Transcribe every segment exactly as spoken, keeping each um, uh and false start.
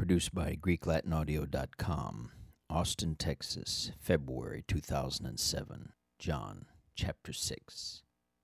Produced by Greek Latin Audio dot com, Austin, Texas, February two thousand seven. John, chapter six.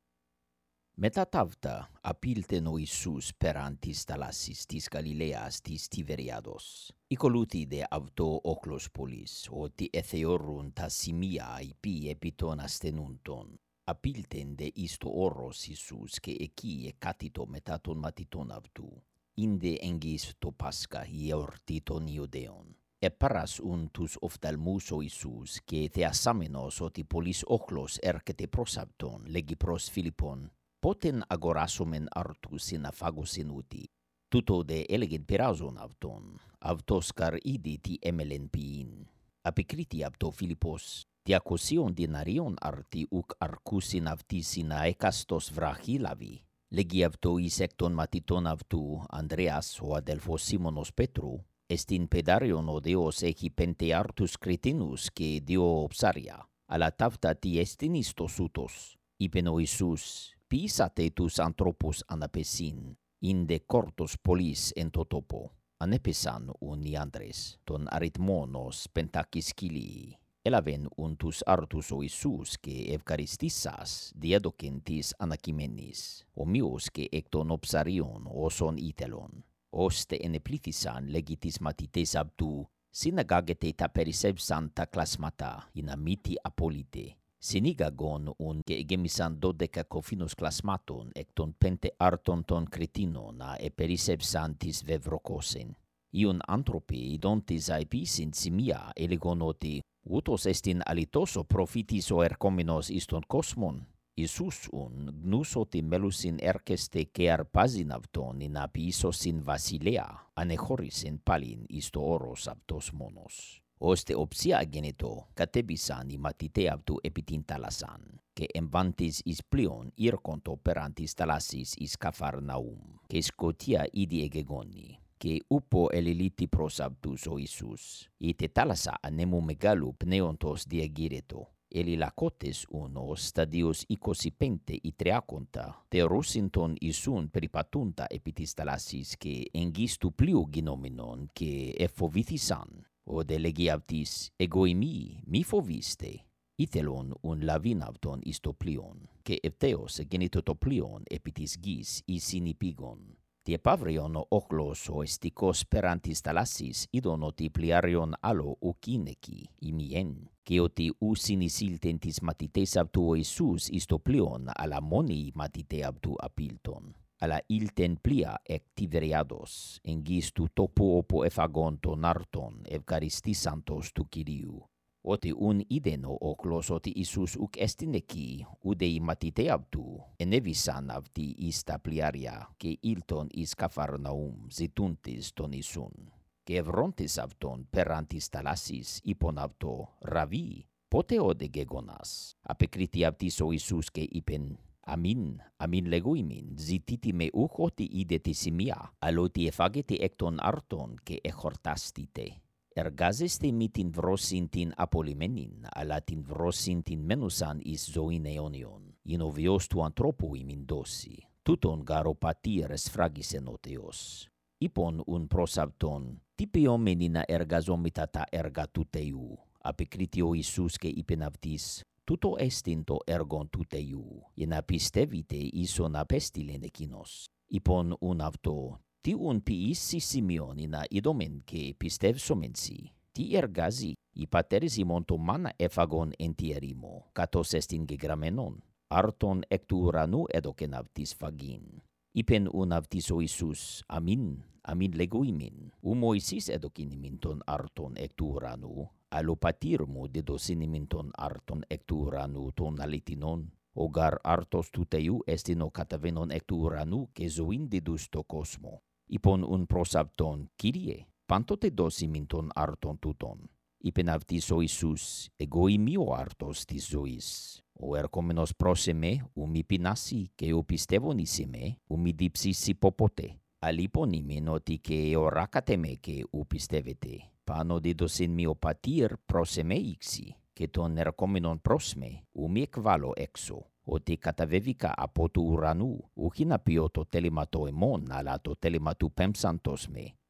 Μετά ταύτα απήλθεν ο Ιησούς πέραν της θαλάσσης της Γαλιλαίας της Τιβεριάδος. Οικολούθη δε αυτό όχλος πολλής, ότι εθεώρουν τα σημεία υπή επί των ασθενούντων. Απήλθεν δε εις το όρος Ιησούς και εκεί εκάτητο μετά των μαθητών αυτού. Ίνδε εγγύς το Πάσχα η εορτή των Ιουδαίων. Επαράσουν τους οφθαλμούς ο Ιησούς και θεασάμενος ότι πολλής όχλος έρχεται προς αυτόν, λέγει προς Φιλιππόν, πότεν αγοράσομεν αρτούς να φάγωσιν ούτι. Τούτο δε έλεγεν πειράζον αυτόν, αυτός καρ ήδη τι έμελεν ποιήν. Απεκρίτη αυτό Φιλιππός, διακοσίων διναρίων αρτι ουκ αρκούσιν αυτής να έκαστος βραχή λαβή. Λέγει αυτό εις εκ των μαθητών αυτού, Ανδρέας, ο αδελφός Σίμωνος Πέτρου, εστιν παιδάριον ο Θεός έχει πέντε άρτους κριτίνους και δύο ψάρια, αλλά ταύτα τι εστιν εις το σούτος. Είπεν ο Ιησούς, ποιήσατε τους ανθρώπους αναπεσίν, ίνδε κόρτος πολλής εν το τόπο. Ανέπεσαν ουν οι άντρες, τον αριθμόν ως πεντακίσκυλοι. Έλαβεν ουν τους άρτους ο Ιησούς και ευχαριστήσας διέδοκεν της ανακειμένης, ομοίως και εκ των οψαρίων όσων ήθελον. Ώστε ενεπλήθησαν λέγει τις μαθητές αυτού, συναγάγεται τα περισσεύσαν τα κλάσματα, ή να μη τι απόλυτε. Συνήγαγον ουν και εγέμισαν δώδεκα κοφίνους κλασμάτων εκ των πέντε άρτων των κριτίνων, να επερισεύσαν τις βευροκόσεν. Ιον άνθρωποι ειδώντες επίσην σημεία έλεγον ότι ούτως εστιν αλητός ο προφήτης ο ερχόμενος εις τον κόσμον. Ιησούς ουν γνούς ότι μέλουσιν έρχεστε και αρπάζιν αυτόν ή να ποιήσωσιν βασιλέα, ανεχώρησεν πάλιν εις το όρος αυτός μόνος. Ώστε οψία γένετο κατέβησαν οι μαθητέ αυτού επί την θάλασσαν, και εμβάντες εις πλοίον ήρκοντο πέραν της θάλασσης εις Καφαρναούμ, και σκοτία ήδη εγεγόνη. Και ούπο ελιλήτη προς αυτούς ο Ιησούς, η τε θάλασσα ανέμου μεγάλου πνέοντος διαγείρετο. Ελιλακότες ουν ως σταδίος εικοσιπέντε ή τριακόντα, θεωρούσιν τον Ιησούν περιπατούντα επί της θάλασσης και εγγύς του πλοίου γινόμενον και εφοβήθησαν. Ο δε λέγει αυτής, εγώ ημί, μη φοβήστε. Ήθελον ουν λαβήν αυτον εις το πλοίον, και ευθέως εγέννητο το πλοίον επί της γης εις συνυπήγον. Τι επαύριον ο όχλος ο εστικός πέραν της θαλάσσης είδον ότι πλοιάριον άλλο ουκ είναι εκεί, ημιέν, και ότι ου συνεισήλθεν τις μαθητές αυτού ο Ιησούς εις το πλοίον, αλλά μόνοι οι μαθητέ αυτού απήλθον. Αλλά ήλθεν πλοία εκ Τιβεριάδος, εγγύς του τόπου όπου εφαγών των άρτων, ευχαριστήσαντος του Κυρίου. Ότι ουν είδεν ο όχλος ότι Ιησούς ουκ εστιν εκεί, ουδε οι μαθητέ αυτού, ενέβησαν αυτοί εις τα πλοιάρια και ήλθον εις Καφαρναούμ ζητούντες τον Ιησούν. Και ευρώντες αυτόν πέραν της θαλάσσης είπον αυτό, «Ραβί, πότε όδε γεγονάς?» Απεκρίτη αυτής ο Ιησούς και είπεν, «Αμήν, αμήν λέγω ημίν, ζητήτη με ουκ ότι είδε τη σημεία, αλλά ότι εφάγετε εκ των άρτων και εχορτάστητε. Εργάζεστε μη την βρόσιν την απολυμένην, αλλά την βρόσιν την μένουσαν εις ζωήν αιώνιον. Είναι ο βιος του ανθρώπου ημίν δώσει. Τούτον γαρ ο πατήρ εσφράγισεν ο Θεός. Είπον ουν προς αυτόν, τι ποιόμενοι να εργαζόμητα τα έργα του Θεού. Απεκρίτη ο Ιησούς και είπεν αυτής, τούτο εστιν το έργον του Θεού, για να πιστεύετε ίσον απέστειλεν εκείνος. Είπον ουν αυτό, τι ουν ποιήσει σημειών να είδομεν και πιστεύσομεν σοι. Τι εργάζει, οι πατέρες ημών το μάνα έφαγον εν τη ερήμο, κατός εστιν γεγραμμένον. Άρτον εκ του ουρανού έδωκεν αυτής φαγήν. Είπεν ουν αυτής ο Ιησούς, αμήν, αμήν λέγω ημίν. Ο Μωυσής έδωκεν ημίν τον άρτον εκ του ουρανού, αλλά ο πατήρ μου δεδώσιν ημίν τον άρτον εκ του ουρανού των αληθινών. Ο γαρ άρτος του Θεού εστιν ο καταβαίνον εκ του ουρανού και ζωήν διδούς το κόσμο. Είπον ουν προς αυτόν, Κύριε, πάντοτε δώσει μην τον άρτον τούτον. Είπεν αυτής ο Ιησούς, εγώ είμαι ο άρτος της ζωής. Ο ερχόμενος προς εμέ, ου μη πεινάσει, και ο πιστεύων εις εμέ, ου μη διψήσει ποποτε. Αλείπον ημεν ότι και οράκατε με και ου πιστεύετε. Πάνω δίδωσιν μη ο πατήρ προς εμέ ήξι, και τον ερχόμενον προς με, ου μη εκβάλλω έξω. Ότι καταβέβηκα από του ουρανού, ούχι να ποιώ το τέλημα το εμών, αλλά το τέλημα του πέμψαντος με.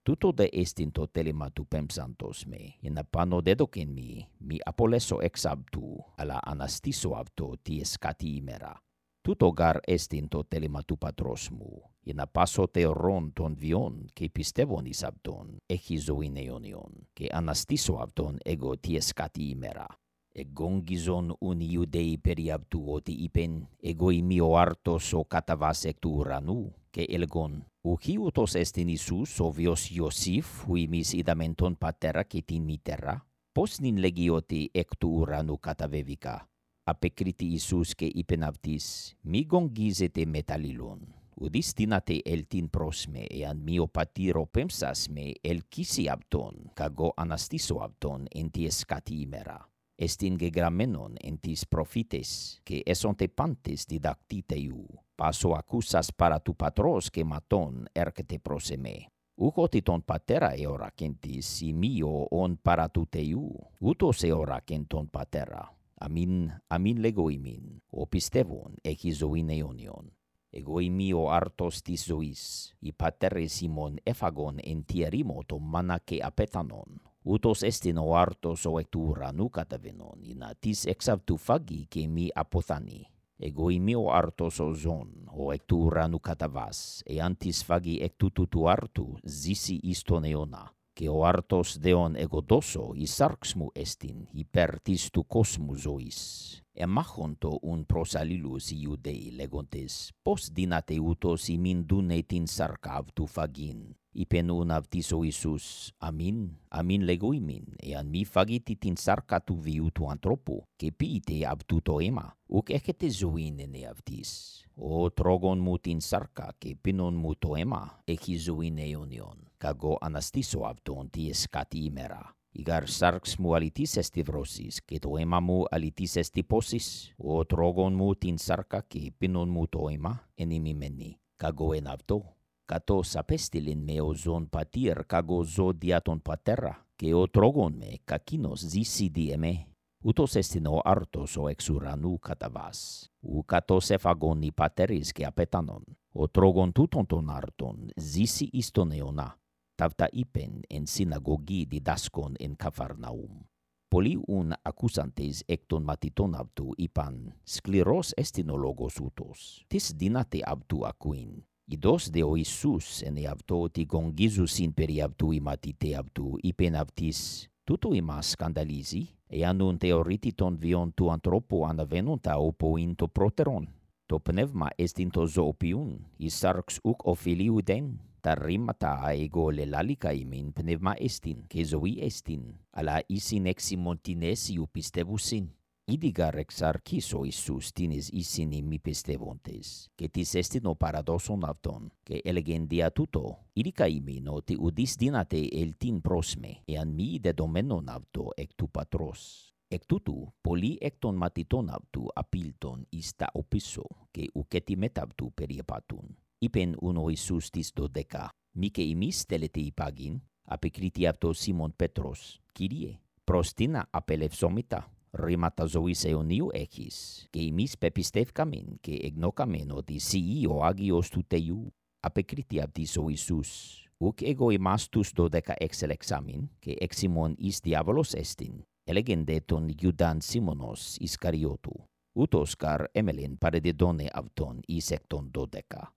Tuto de estinto telematu pemsantos me, in apano dedoken mi, mi apoleso exabtu, ala anastiso avto ties kati imera. Tuto gar estinto telematu patrosmu, in apaso teoron ton vion, ke pistevon isabton, echizoin eonion, ke anastiso avton ego ties kati imera. Egongizon un iudei periabtu oti ipen, ego imio artos o katavas ectu uranu, ke elgon, uchiutos estin Isus ovios Iosif, huimis idamenton patera ketin mitera, posnin legioti ectu uranu katavevika. Apekriti Isus ke ipenavtis, mi gongizete metalilon, udis dinate eltin prosme, ean mio patiro pemsas me el kisi abton, kago anastiso abton enties kati imera. Estin gegramenon entis profites, que esonte pantes didactiteiu, paso acusas para tu patros que maton ercete proseme. Ucotiton patera eora kentis, si mio on para tu teiu, utos eora kenton patera, amin, amin legoimin, opistevon echizoin eonion. Egoimio artos tis zois, i patere simon ephagon entierimo to manake apetanon, utos estin o artos o ectura nucatavenon, ina tis exavtu fagi ke mi apothani. Egoimio artos o zon, o ectura nucatavas, e antis fagi ectututu artu, zisi iston eona, ke o artos deon egodoso i sarxmu estin, hiper tis tu cosmu zois. Emachonto un prosalilus iudei legontes, pos dinate utos imin dunetin sarcav tu fagin, ipen unav tiso Isus, amin, amin legoimin, ean mi fagititin sarca tu viu tu antropo, ke piite abtuto ema, uk ecete zoin ene avtis. O trogon mutin sarca, ke pinon muto ema, eki zoin eonion, kago anastiso avton ties kati imera. Igar sarx mu alitis esti vrosis, ke to ema mu alitis esti posis, o trogon mu tin sarka ke pinon mu to ema, enimi meni, kago enavto. Kato sapestilin me o zon patir kago zo diaton patera, ke o trogon me kakinos zisi di eme. Utos estino artos o exuranu katavas, u kato sefagon ni pateris ke apetanon, o trogon tuton ton arton, zisi iston eona. Tavta ipen en synagogi didaskon en Cafarnaum. Poli un accusantes ecton matiton abtu ipan, scleros estinologos utos, tis dinate abtu aquin. Idos deo Isus ene abto ti gongizus in peri abtu imatite abtu ipen abtis, tutu ima scandalizi, e anun teorititon vion tu antropo anavenunta opo into proteron. To pneuma estinto zoopiun, isarx uk ofiliu den, tarrimata ego le lalika imin pneuma estin, ke zoi estin, ala isin eximontinesiu pistevusin. Idigar exarchiso Isus tinis isin imi pistevontes, ke tis estino paradoson avton, ke elegendia tuto, idica imi no ti udis dinate el tin prosme, ean mi de domenon avto ectu patros. Ectutu, poli ecton matiton avtu apilton ista opiso, ke uceti metavtu periepatun. Ipen uno Isus tis dodeca, mice imis telete ipagin, apecriti avto Simon Petros, Kyrie, prostina apelefsomita, rimata zois eoniu echis, ke imis pepistevcamen, ke egnocamen oti sii o agios tuteiu, apecriti avtiso Isus, uc ego imastus dodeca exelexamin, ke eximon is diabolos estin, elegendeton Iudan Simonos Iscariotu, utos car emelen paredidone avton isecton dodeca.